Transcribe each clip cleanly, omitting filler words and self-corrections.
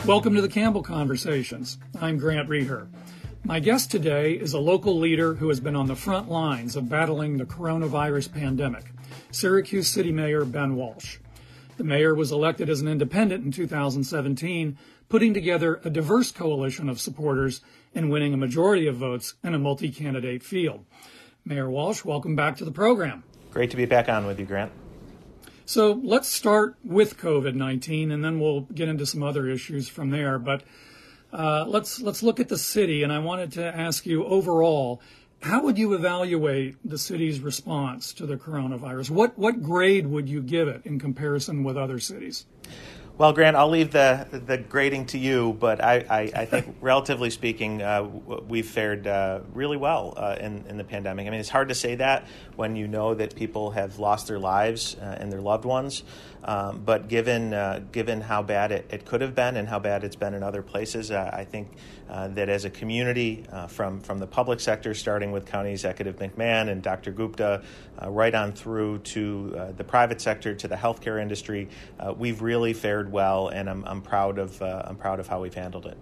Welcome to the Campbell Conversations. I'm Grant Reher. My guest today is a local leader who has been on the front lines of battling the coronavirus pandemic, Syracuse City Mayor Ben Walsh. The mayor was elected as an independent in 2017, putting together a diverse coalition of supporters and winning a majority of votes in a multi-candidate field. Mayor Walsh, welcome back to the program. Great to be back on with you, Grant. So let's start with COVID-19, and then we'll get into some other issues from there. But let's look at the city, and I wanted to ask you overall, how would you evaluate the city's response to the coronavirus? What grade would you give it in comparison with other cities? Well, Grant, I'll leave the grading to you, but I think relatively speaking, we've fared really well in the pandemic. I mean, it's hard to say that when you know that people have lost their lives and their loved ones. But given how bad it could have been and how bad it's been in other places, I think that as a community, from the public sector, starting with County Executive McMahon and Dr. Gupta, right on through to the private sector, to the healthcare industry, we've really fared well, and I'm proud of how we've handled it.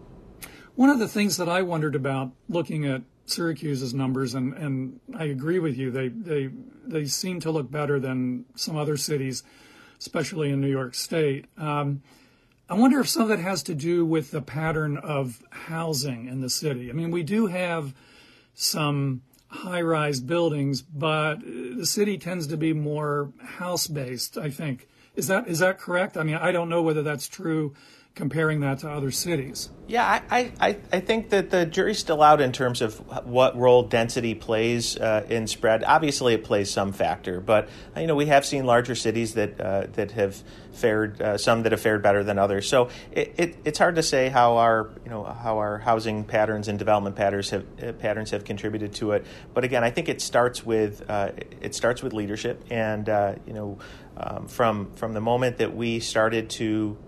One of the things that I wondered about looking at Syracuse's numbers, and I agree with you, they seem to look better than some other cities, especially in New York State. I wonder if some of it has to do with the pattern of housing in the city. I mean, we do have some high-rise buildings, but the city tends to be more house-based, I think. Is that correct? I mean, I don't know whether that's true comparing that to other cities. Yeah, I think that the jury's still out in terms of what role density plays in spread. Obviously, it plays some factor, but we have seen larger cities that have fared some that have fared better than others. So it's hard to say how our housing patterns and development patterns have contributed to it. But again, I think it starts with leadership, and from the moment that we started to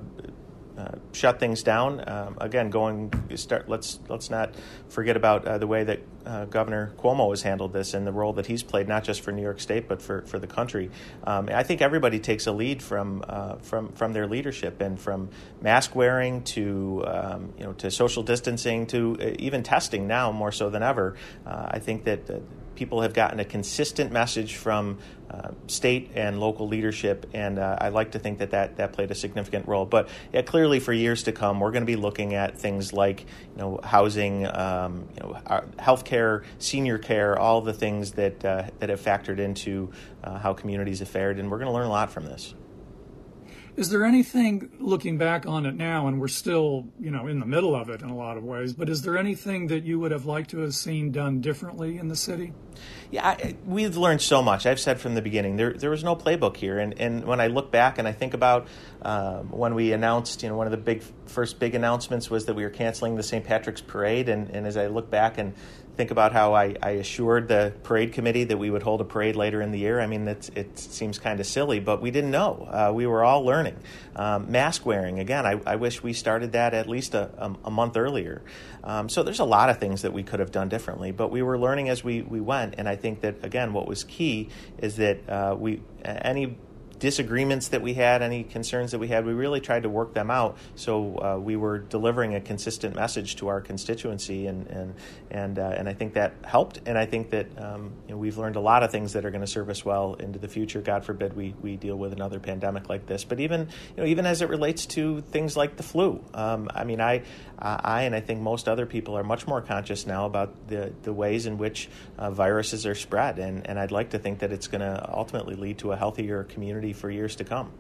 shut things down. Let's not forget about the way that Governor Cuomo has handled this and the role that he's played, not just for New York State but for the country. I think everybody takes a lead from their leadership, and from mask wearing to social distancing to even testing now more so than ever. I think that people have gotten a consistent message from state and local leadership, and I like to think that played a significant role. But clearly, for years to come, we're going to be looking at things like housing, healthcare, senior care, all the things that have factored into how communities have fared, and we're going to learn a lot from this. Is there anything, looking back on it now, and we're still, in the middle of it in a lot of ways, but is there anything that you would have liked to have seen done differently in the city? Yeah, we've learned so much. I've said from the beginning, there was no playbook here. And when I look back and I think about when we announced, one of the first big announcements was that we were canceling the St. Patrick's Parade. And as I look back and think about how I assured the parade committee that we would hold a parade later in the year, I mean, it seems kind of silly, but we didn't know. We were all learning. Mask wearing, again, I wish we started that at least a month earlier. So there's a lot of things that we could have done differently, but we were learning as we went. And I think that, again, what was key is that any disagreements that we had, any concerns that we had, we really tried to work them out. So we were delivering a consistent message to our constituency, and I think that helped. And I think that we've learned a lot of things that are going to serve us well into the future. God forbid we deal with another pandemic like this. But even as it relates to things like the flu, I and I think most other people are much more conscious now about the ways in which viruses are spread, and I'd like to think that it's going to ultimately lead to a healthier community for years to come.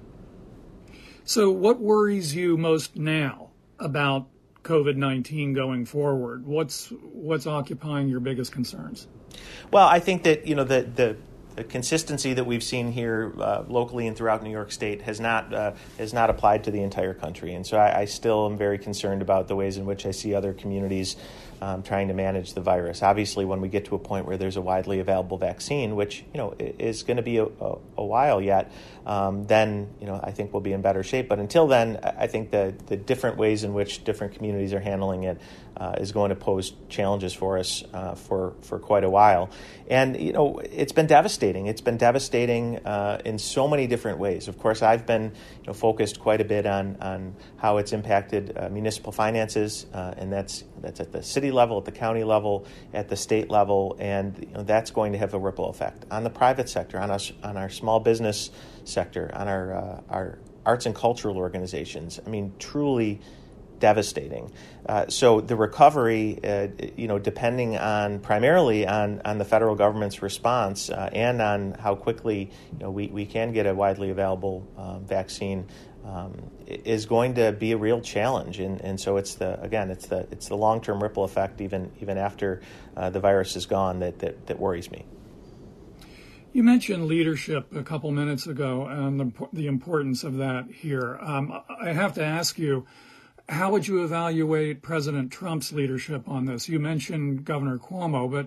So what worries you most now about COVID-19 going forward? What's occupying your biggest concerns? Well, I think that the consistency that we've seen here locally and throughout New York State has not applied to the entire country, and so I still am very concerned about the ways in which I see other communities trying to manage the virus. Obviously, when we get to a point where there's a widely available vaccine, which is going to be a while yet, then I think we'll be in better shape. But until then, I think the different ways in which different communities are handling it is going to pose challenges for us for quite a while. And it's been devastating. devastating. It's been devastating in so many different ways. Of course, I've been focused quite a bit on how it's impacted municipal finances, and that's at the city level, at the county level, at the state level, and that's going to have a ripple effect on the private sector, on us, on our small business sector, on our arts and cultural organizations. I mean, truly devastating. So the recovery, depending on primarily on the federal government's response and on how quickly we can get a widely available vaccine, is going to be a real challenge. And so it's the long-term ripple effect even after the virus is gone that worries me. You mentioned leadership a couple minutes ago and the importance of that here. I have to ask you, how would you evaluate President Trump's leadership on this? You mentioned Governor Cuomo, but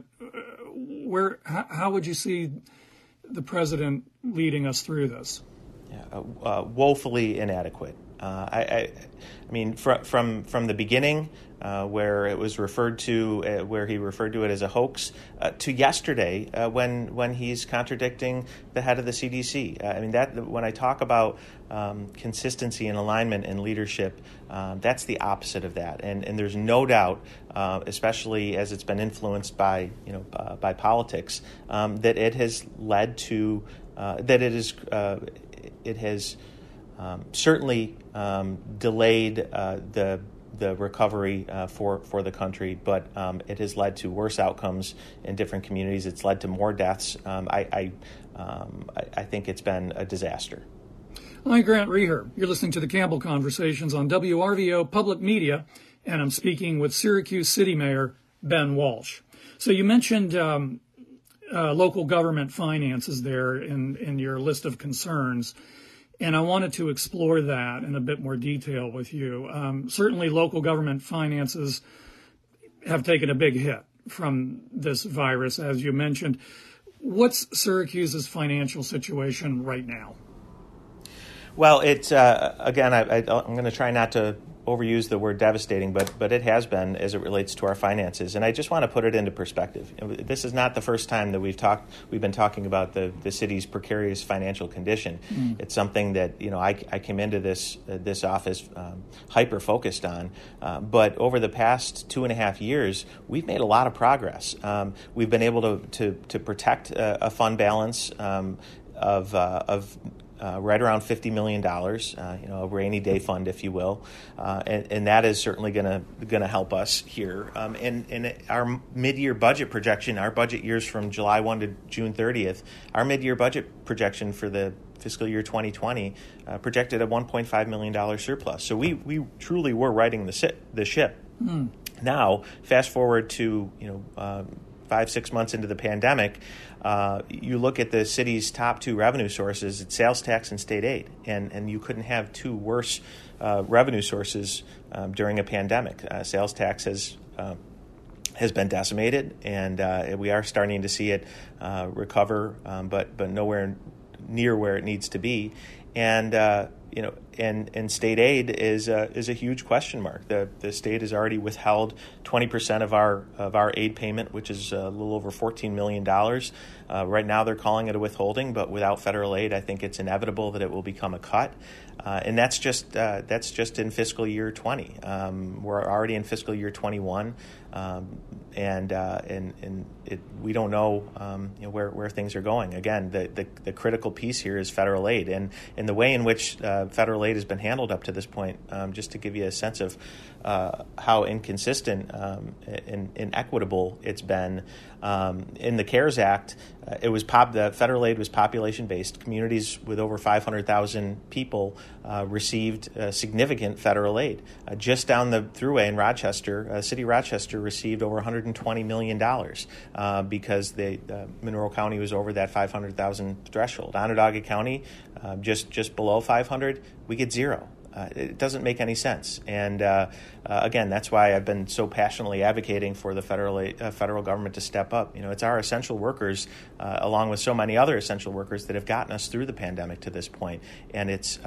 how would you see the president leading us through this? Yeah, woefully inadequate. I mean, from the beginning, where it was referred to, where he referred to it as a hoax, to yesterday, when he's contradicting the head of the CDC. I mean, that when I talk about consistency and alignment and leadership, that's the opposite of that. And there's no doubt, especially as it's been influenced by by politics, that it has led to that it has certainly delayed the recovery for the country, but it has led to worse outcomes in different communities. It's led to more deaths. I think it's been a disaster. Hi, Grant Reher. You're listening to the Campbell Conversations on WRVO Public Media, and I'm speaking with Syracuse City Mayor Ben Walsh. So you mentioned local government finances there in your list of concerns. And I wanted to explore that in a bit more detail with you. Certainly, local government finances have taken a big hit from this virus, as you mentioned. What's Syracuse's financial situation right now? Well, it's again, I'm going to try not to overuse the word devastating, but it has been as it relates to our finances. And I just want to put it into perspective. This is not the first time that we've been talking about the city's precarious financial condition. It's something that I came into this office hyper focused on. But over the past 2.5 years, we've made a lot of progress. We've been able to protect a fund balance of right around $50 million, a rainy day fund, if you will, and that is certainly going to help us here. And our mid-year budget projection, our budget years from July 1 to June 30th, our mid-year budget projection for the fiscal year 2020 projected a $1.5 million surplus. So we truly were riding the ship. Now, fast forward to 5-6 months into the pandemic, you look at the city's top two revenue sources, it's sales tax and state aid, and you couldn't have two worse revenue sources during a pandemic. Sales tax has been decimated, and we are starting to see it recover, but nowhere near where it needs to be. And and state aid is a huge question mark. The state has already withheld 20% of our aid payment, which is a little over $14 million. Right now, they're calling it a withholding, but without federal aid, I think it's inevitable that it will become a cut. And that's just in fiscal year 20. We're already in fiscal year 21, we don't know where things are going. Again, the critical piece here is federal aid, and the way in which federal aid has been handled up to this point. Just to give you a sense of how inconsistent and inequitable it's been. In the CARES Act, the federal aid was population-based. Communities with over 500,000 people received significant federal aid. Just down the thruway in Rochester, City of Rochester received over $120 million because Monroe County was over that 500,000 threshold. Onondaga County, just below 500, we get zero. It doesn't make any sense. And again, that's why I've been so passionately advocating for the federal government to step up. It's our essential workers, along with so many other essential workers, that have gotten us through the pandemic to this point. And it's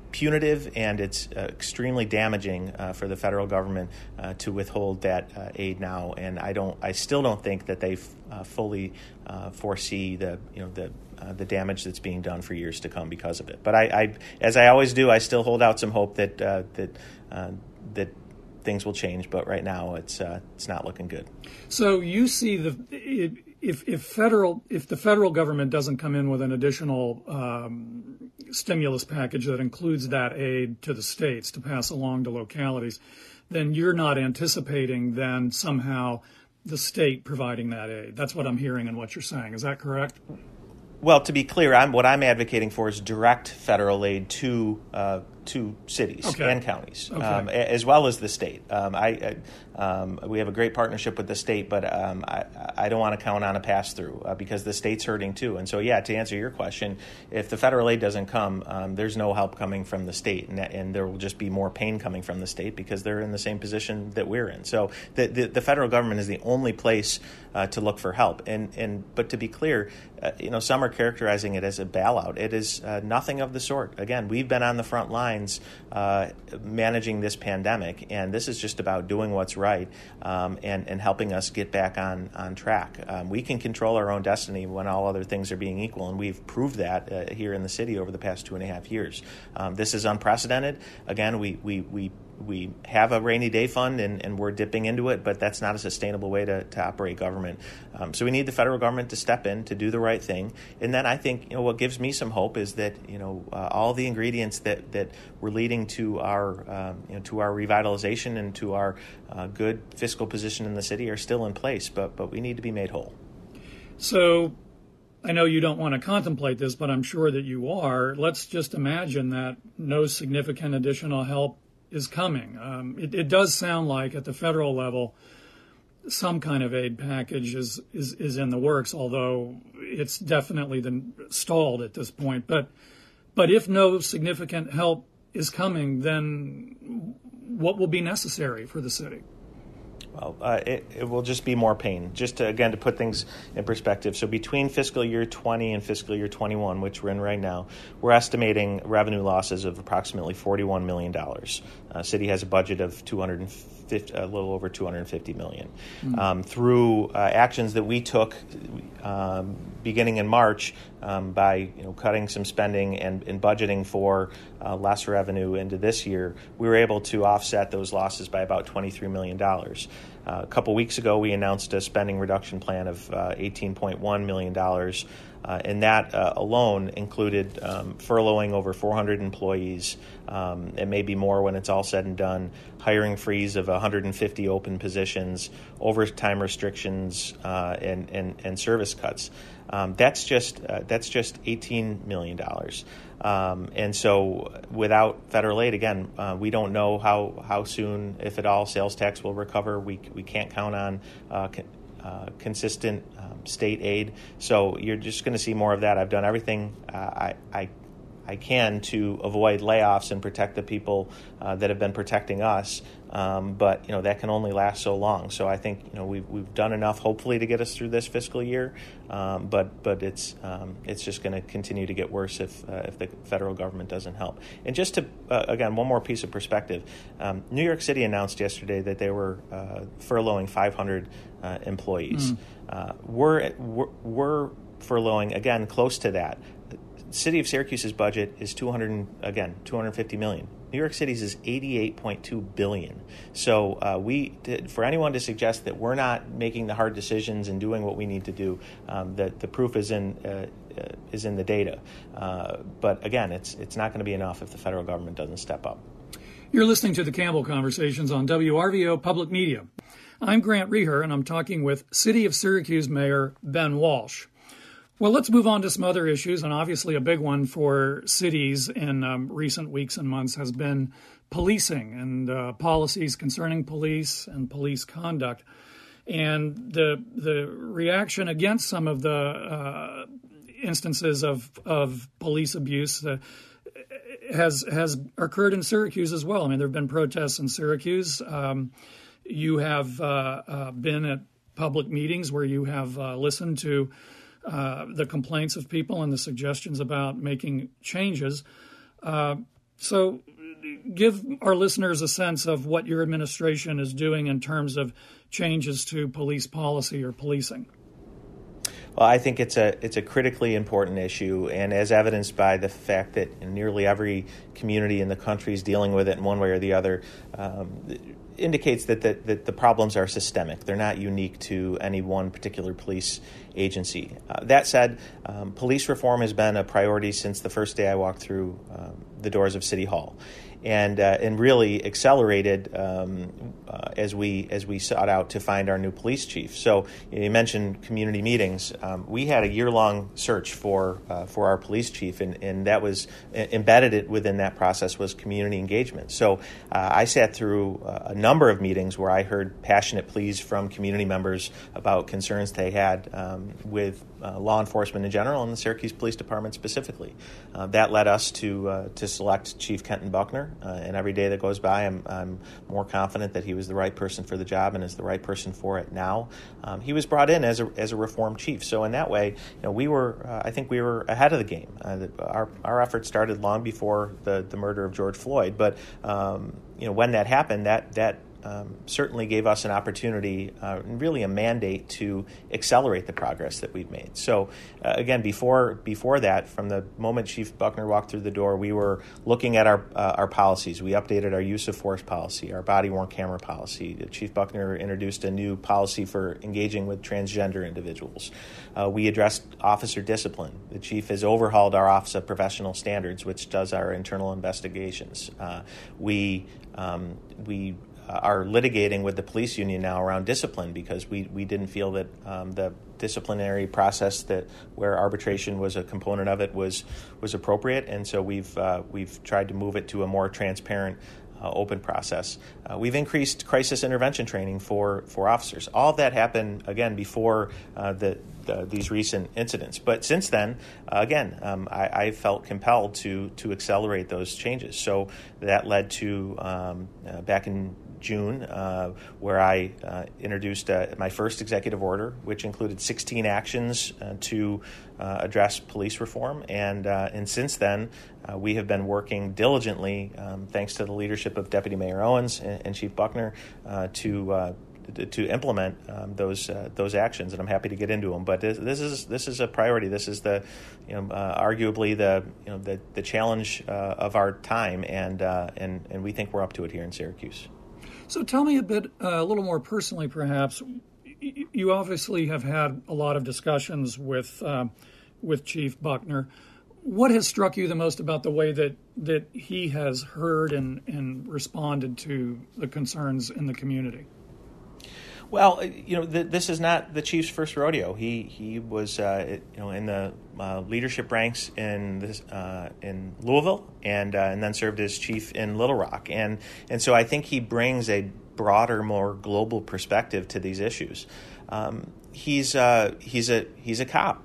punitive, and it's extremely damaging for the federal government to withhold that aid now. And I still don't think that they fully foresee the damage that's being done for years to come because of it. But I as I always do, I still hold out some hope that that things will change. But right now, it's not looking good. So you see if the federal government doesn't come in with an additional stimulus package that includes that aid to the states to pass along to localities, then you're not anticipating then somehow the state providing that aid. That's what I'm hearing and what you're saying. Is that correct? Well, to be clear, what I'm advocating for is direct federal aid to cities and counties, as well as the state. We have a great partnership with the state, but I don't want to count on a pass-through because the state's hurting too. And so, to answer your question, if the federal aid doesn't come, there's no help coming from the state, and there will just be more pain coming from the state because they're in the same position that we're in. So the federal government is the only place to look for help. But to be clear, some are characterizing it as a bailout. It is nothing of the sort. Again, we've been on the front lines managing this pandemic, and this is just about doing what's right and helping us get back on track. We can control our own destiny when all other things are being equal, and we've proved that here in the city over the past 2.5 years. This is unprecedented. Again, we have a rainy day fund and we're dipping into it, but that's not a sustainable way to operate government. So we need the federal government to step in to do the right thing. And then I think what gives me some hope is that all the ingredients that were leading to our revitalization and to our good fiscal position in the city are still in place, but we need to be made whole. So I know you don't want to contemplate this, but I'm sure that you are. Let's just imagine that no significant additional help is coming. It does sound like at the federal level, some kind of aid package is in the works, although it's definitely been stalled at this point. But if no significant help is coming, then what will be necessary for the city? Well, it will just be more pain. Just to put things in perspective. So between fiscal year 20 and fiscal year 21, which we're in right now, we're estimating revenue losses of approximately $41 million. City has a budget of a little over $250 million. Through actions that we took beginning in March by cutting some spending and budgeting for less revenue into this year, we were able to offset those losses by about $23 million. A couple weeks ago, we announced a spending reduction plan of $18.1 million, and that alone included furloughing over 400 employees, and maybe more when it's all said and done, hiring freeze of 150 open positions, overtime restrictions, and service cuts. That's just $18 million. And so without federal aid, again, we don't know how soon, if at all, sales tax will recover. We can't count on consistent state aid. So you're just going to see more of that. I've done everything I can to avoid layoffs and protect the people that have been protecting us. But that can only last so long. So I think we've done enough, hopefully, to get us through this fiscal year. But it's just going to continue to get worse if the federal government doesn't help. And just to again, one more piece of perspective, New York City announced yesterday that they were furloughing 500 employees. We're furloughing again close to that. City of Syracuse's budget is $250 million. New York City's is $88.2 billion. So for anyone to suggest that we're not making the hard decisions and doing what we need to do, that the proof is in the data. But again, it's not going to be enough if the federal government doesn't step up. You're listening to the Campbell Conversations on WRVO Public Media. I'm Grant Reher, and I'm talking with City of Syracuse Mayor Ben Walsh. Well, let's move on to some other issues, and obviously a big one for cities in recent weeks and months has been policing and policies concerning police and police conduct. And the reaction against some of the instances of police abuse has occurred in Syracuse as well. I mean, there have been protests in Syracuse. You have been at public meetings where you have listened to the complaints of people and the suggestions about making changes. So give our listeners a sense of what your administration is doing in terms of changes to police policy or policing. Well, I think it's a critically important issue, and as evidenced by the fact that nearly every community in the country is dealing with it in one way or the other, indicates that the problems are systemic. They're not unique to any one particular police agency. That said, police reform has been a priority since the first day I walked through the doors of City Hall, and really accelerated as we sought out to find our new police chief. So you mentioned community meetings. We had a year-long search for our police chief, and that was embedded within that process was community engagement. So I sat through a number of meetings where I heard passionate pleas from community members about concerns they had with law enforcement in general and the Syracuse Police Department specifically. That led us to select Chief Kenton Buckner. And every day that goes by, I'm more confident that he was the right person for the job and is the right person for it now. He was brought in as a reformed chief, so in that way, I think we were ahead of the game. Our efforts started long before the murder of George Floyd, but when that happened, that certainly gave us an opportunity, really a mandate to accelerate the progress that we've made. So again, before that, from the moment Chief Buckner walked through the door, we were looking at our policies. We updated our use of force policy, our body-worn camera policy. Chief Buckner introduced a new policy for engaging with transgender individuals. We addressed officer discipline. The chief has overhauled our Office of Professional Standards, which does our internal investigations. We are litigating with the police union now around discipline because we didn't feel that the disciplinary process where arbitration was a component of it was appropriate, and so we've tried to move it to a more transparent, open process. We've increased crisis intervention training for officers. All of that happened again before these recent incidents, but since then, I felt compelled to accelerate those changes. So that led to back in June, where I introduced my first executive order, which included 16 actions to address police reform. And since then, we have been working diligently, thanks to the leadership of Deputy Mayor Owens and Chief Buckner, to implement those actions, and I'm happy to get into them. But this is a priority. This is arguably the challenge of our time, and we think we're up to it here in Syracuse. So tell me a little more personally, perhaps. You obviously have had a lot of discussions with Chief Buckner. What has struck you the most about the way that he has heard and responded to the concerns in the community? Well, this is not the chief's first rodeo. He was, in the leadership ranks in Louisville, and then served as chief in Little Rock, and so I think he brings a broader, more global perspective to these issues. He's a cop.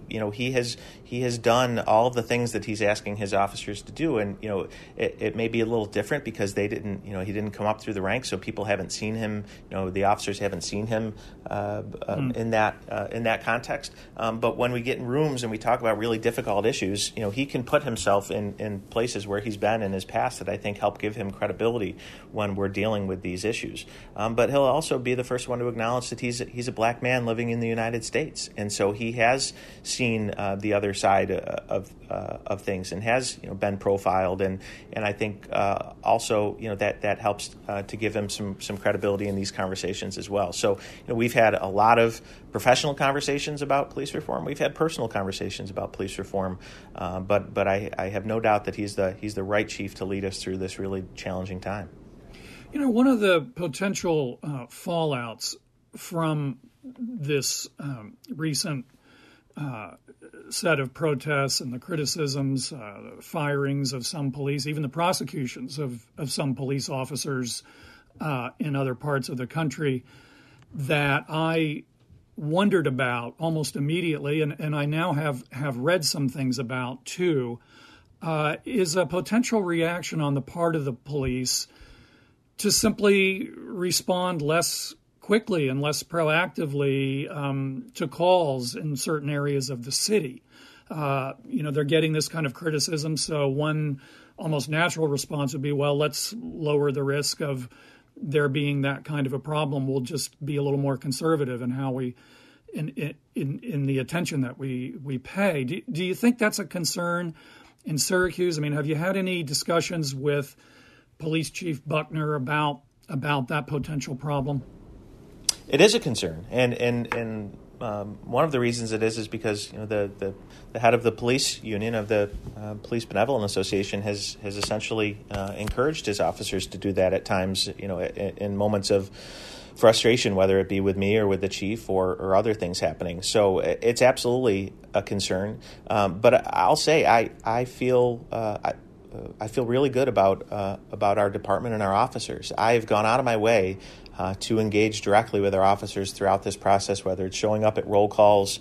He has done all of the things that he's asking his officers to do, and it may be a little different because he didn't come up through the ranks, so people haven't seen him. The officers haven't seen him in that context. But when we get in rooms and we talk about really difficult issues, he can put himself in places where he's been in his past that I think help give him credibility when we're dealing with these issues. But he'll also be the first one to acknowledge that he's a black man living in the United States, and so he has seen the other side of things and has been profiled, and I think also that helps to give him some credibility in these conversations as well. So we've had a lot of professional conversations about police reform. We've had personal conversations about police reform, but I have no doubt that he's the right chief to lead us through this really challenging time. One of the potential fallouts from this recent set of protests and the criticisms, the firings of some police, even the prosecutions of some police officers in other parts of the country, that I wondered about almost immediately, and I now have read some things about too, is a potential reaction on the part of the police to simply respond less quickly and less proactively to calls in certain areas of the city. They're getting this kind of criticism. So one almost natural response would be, well, let's lower the risk of there being that kind of a problem. We'll just be a little more conservative in how we, in the attention that we pay. Do you think that's a concern in Syracuse? I mean, have you had any discussions with Police Chief Buckner about that potential problem? It is a concern, and one of the reasons it is because the head of the police union of the Police Benevolent Association has essentially encouraged his officers to do that at times, in moments of frustration, whether it be with me or with the chief or other things happening. So it's absolutely a concern. But I'll say I feel really good about our department and our officers. I've gone out of my way to engage directly with our officers throughout this process, whether it's showing up at roll calls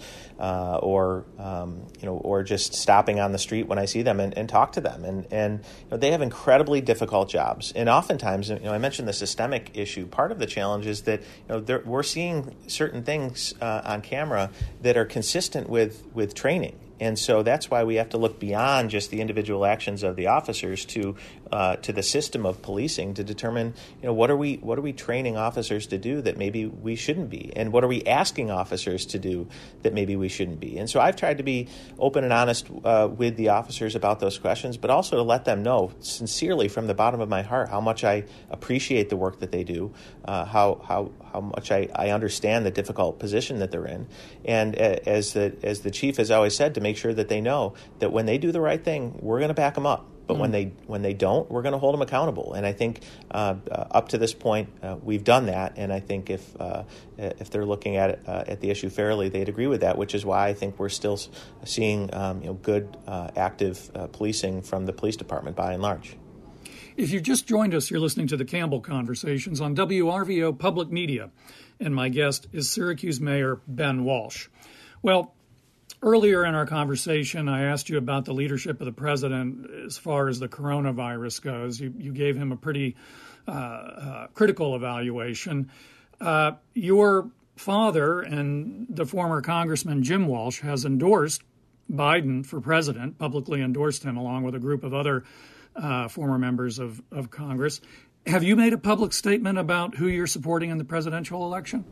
or just stopping on the street when I see them and talk to them. And they have incredibly difficult jobs. And oftentimes, I mentioned the systemic issue. Part of the challenge is that we're seeing certain things on camera that are consistent with training. And so that's why we have to look beyond just the individual actions of the officers to the system of policing to determine, what are we training officers to do that maybe we shouldn't be, and what are we asking officers to do that maybe we shouldn't be. And so I've tried to be open and honest with the officers about those questions, but also to let them know sincerely from the bottom of my heart how much I appreciate the work that they do, how much I understand the difficult position that they're in, and as the chief has always said, to make sure that they know that when they do the right thing, we're going to back them up. But when they don't, we're going to hold them accountable. And I think up to this point, we've done that. And I think if they're looking at it, at the issue fairly, they'd agree with that. Which is why I think we're still seeing good active policing from the police department by and large. If you've just joined us, you're listening to the Campbell Conversations on WRVO Public Media, and my guest is Syracuse Mayor Ben Walsh. Well, earlier in our conversation, I asked you about the leadership of the president as far as the coronavirus goes. You gave him a pretty critical evaluation. Your father and the former Congressman Jim Walsh has endorsed Biden for president, publicly endorsed him along with a group of other former members of Congress. Have you made a public statement about who you're supporting in the presidential election?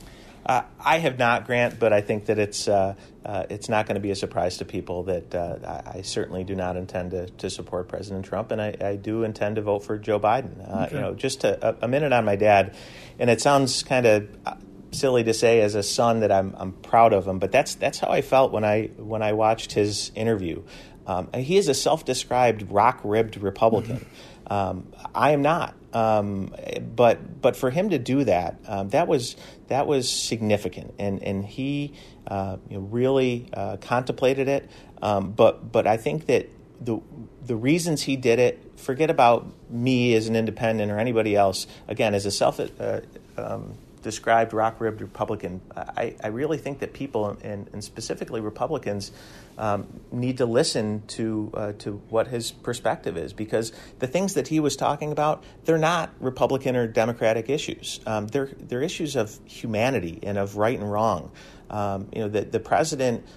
I have not, Grant, but I think that it's not going to be a surprise to people that I certainly do not intend to support President Trump, and I do intend to vote for Joe Biden. Okay. Just a minute on my dad, and it sounds kind of silly to say as a son that I'm proud of him, but that's how I felt when I watched his interview. He is a self-described rock-ribbed Republican. I am not. But for him to do that, that was significant, and he really contemplated it. But I think that the reasons he did it, forget about me as an independent or anybody else. Again, as a self-described rock-ribbed Republican, I really think that people, and specifically Republicans, need to listen to what his perspective is, because the things that he was talking about, they're not Republican or Democratic issues. They're issues of humanity and of right and wrong. The president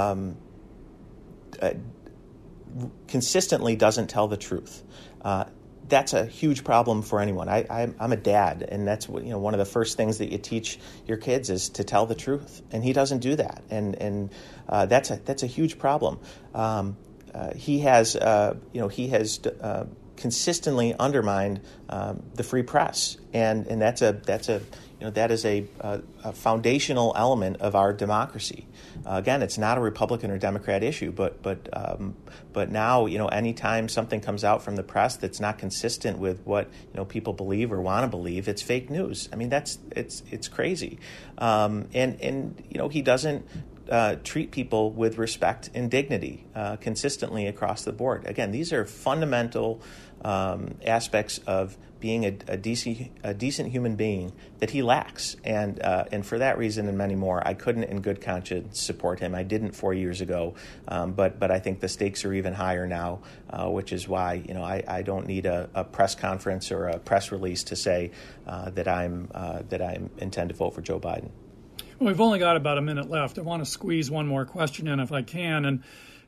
consistently doesn't tell the truth. That's a huge problem for anyone. I'm a dad, and that's one of the first things that you teach your kids is to tell the truth, and he doesn't do that, and that's a huge problem. He has consistently undermined the free press, and that is a foundational element of our democracy. Again, it's not a Republican or Democrat issue, but now anytime something comes out from the press that's not consistent with what people believe or want to believe, it's fake news. I mean, it's crazy, and he doesn't treat people with respect and dignity consistently across the board. Again, these are fundamental aspects of being a decent human being that he lacks, and for that reason and many more, I couldn't in good conscience support him. I didn't 4 years ago, but I think the stakes are even higher now, which is why I don't need a press conference or a press release to say that I intend to vote for Joe Biden. Well, we've only got about a minute left. I want to squeeze one more question in if I can, and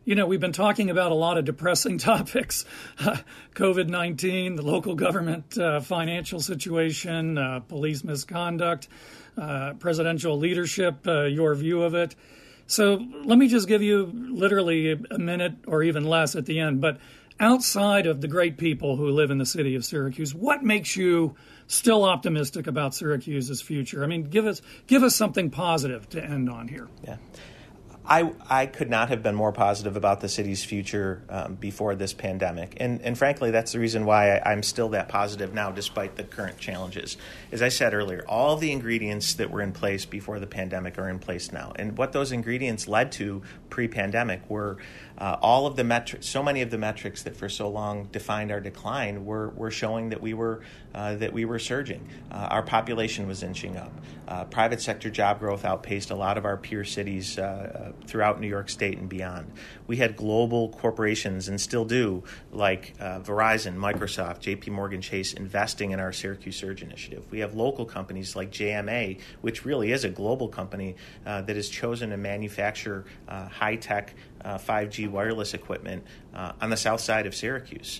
We've been talking about a lot of depressing topics, COVID-19, the local government financial situation, police misconduct, presidential leadership, your view of it. So let me just give you literally a minute or even less at the end. But outside of the great people who live in the city of Syracuse, what makes you still optimistic about Syracuse's future? I mean, give us something positive to end on here. Yeah. I could not have been more positive about the city's future before this pandemic. And frankly, that's the reason why I'm still that positive now, despite the current challenges. As I said earlier, all of the ingredients that were in place before the pandemic are in place now. And what those ingredients led to pre-pandemic were all of the metrics, so many of the metrics that for so long defined our decline were showing that we were surging. Our population was inching up. Private sector job growth outpaced a lot of our peer cities throughout New York State and beyond. We had global corporations, and still do, like Verizon, Microsoft, JP Morgan Chase, investing in our Syracuse Surge initiative. We have local companies like JMA, which really is a global company that has chosen to manufacture high-tech 5G wireless equipment on the south side of Syracuse.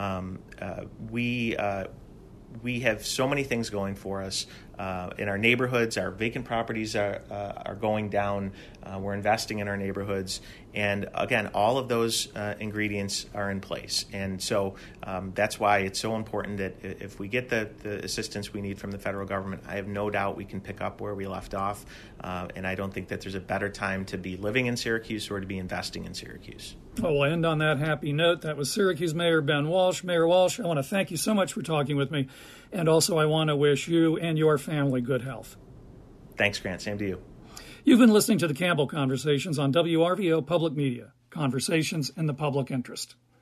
We have so many things going for us in our neighborhoods. Our vacant properties are going down. We're investing in our neighborhoods. And again, all of those ingredients are in place. And so that's why it's so important that if we get the assistance we need from the federal government, I have no doubt we can pick up where we left off. And I don't think that there's a better time to be living in Syracuse or to be investing in Syracuse. Well, we'll end on that happy note. That was Syracuse Mayor Ben Walsh. Mayor Walsh, I want to thank you so much for talking with me. And also, I want to wish you and your family good health. Thanks, Grant. Same to you. You've been listening to the Campbell Conversations on WRVO Public Media, conversations in the public interest.